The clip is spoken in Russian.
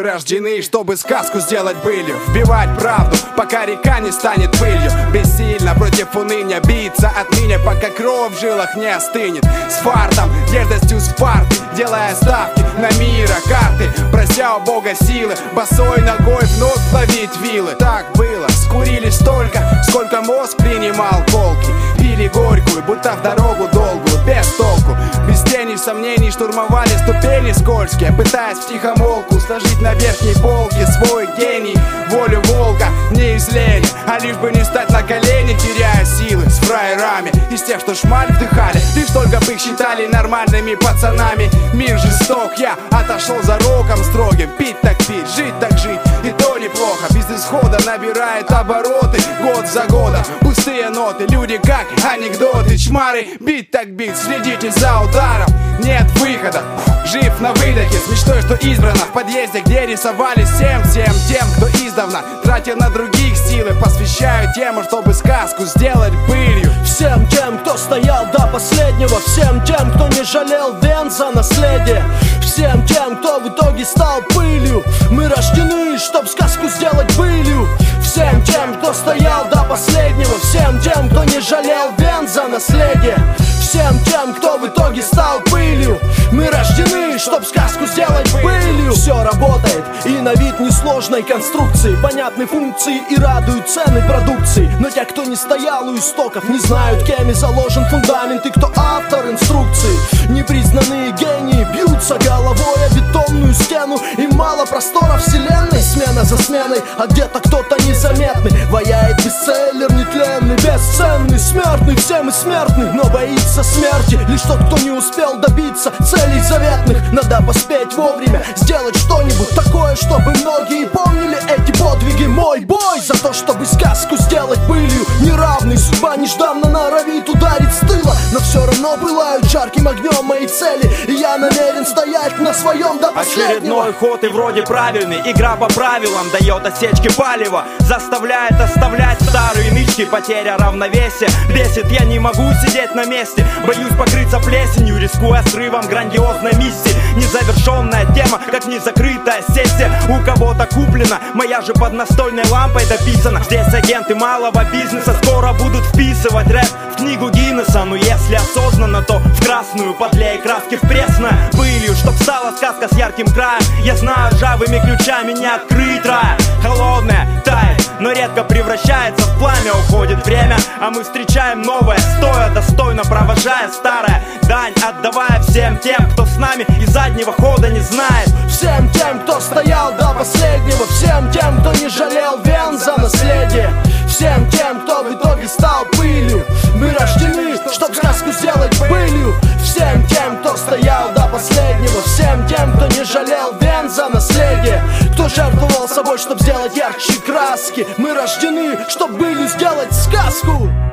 рождены, чтобы сказку сделать былью. Вбивать правду, пока река не станет пылью. Бессильно против уныния биться отныне, пока кровь в жилах не остынет. С фартом, дерзостью Спарты, делая ставки на мира карты, прося у Бога силы, босой ногой вновь ловить вилы. Так было, скурили столько, сколько мозг принимал колки. Пили горькую, будто в дорогу долгую, без толку. Без тени сомнений штурмовали ступени скользкие, пытаясь втихомолку сложить на верхней полке свой гений. Волю волка не из лени, а лишь бы не стать на колени, теряя силы с фраерами из тех, что шмаль вдыхали, лишь только бы их считали нормальными пацанами. Мир жесток, я отошел за роком строгим. Пить так пить, жить так жить, и то неплохо. Без исхода набирает обороты год за годом. Пустые ноты, люди как анекдоты. Чмары, бить так бить, следите за ударом. Нет выхода, жив на выдохе, с мечтой, что избрано в подъезде, где рисовали всем тем, кто издавна, тратя на других силы, посвящаю тему, чтобы сказку сделать былью. Всем тем, кто стоял до последнего, всем тем, кто не жалел вен за наследие, всем тем, кто в итоге стал пылью. Мы рождены, чтоб сказку сделать былью. Всем тем, кто стоял до последнего, всем тем, кто не жалел вен за наследие, всем тем, кто в итоге стал пылью. Мы рождены, чтоб сказку сделать былью. Все работает и на вид несложной конструкции, понятны функции и радуют цены продукции. Но те, кто не стоял у истоков, не знают, кем и заложен фундамент и кто автор инструкции. Непризнанные гении бьются головой о бетонную стену, и мало простора вселенной, смена за сменой, а где-то кто-то незаметный ваяет бестселлер нетленный, бесценный, смертный. Все мы смертны, но боится смерти лишь тот, кто не успел добиться целей заветных. Надо поспеть вовремя, сделать что-нибудь такое, чтобы многие помнили эти подвиги. Мой бой за то, чтобы сказку сделать былью. Неравный, судьба нежданно норовит ударить с тыла, но все равно пылают жарким огнем мои цели, и я намерен стоять на своем до последнего. Очередной ход и вроде правильный, игра по правилам дает осечки палева, заставляет оставлять старые нычки. Потеря равновесия бесит, я не могу сидеть на месте, боюсь покрыться плесенью, рискуя срывом грандиозной миссии. Незавершенная тема, как незакрытая сессия. У кого-то куплена, моя же под настольной лампой дописана. Здесь агенты малого бизнеса скоро будут вписывать рэп в книгу Гиннесса. Но если осознанно, то в красную подлей краски в пресное пылью, чтоб стала сказка с ярким краем. Я знаю, ржавыми ключами не открыть рая. Холодная тает, но редко превращается в пламя. Уходит время, а мы встречаем новое, стоя достойно провожая старое. Дань отдавая всем тем, кто с нами и заднего хода не знает. Всем тем, кто стоял до последнего, всем тем, кто не жалел вен за наследие, всем тем, кто в итоге стал пылью. Мы рождены, чтоб сказку сделать былью. Всем тем, кто стоял до последнего, всем тем, кто не жалел вен за наследие, кто жертвовал собой, чтоб сделать ярче краски. Мы рождены, чтоб былью сделать сказку.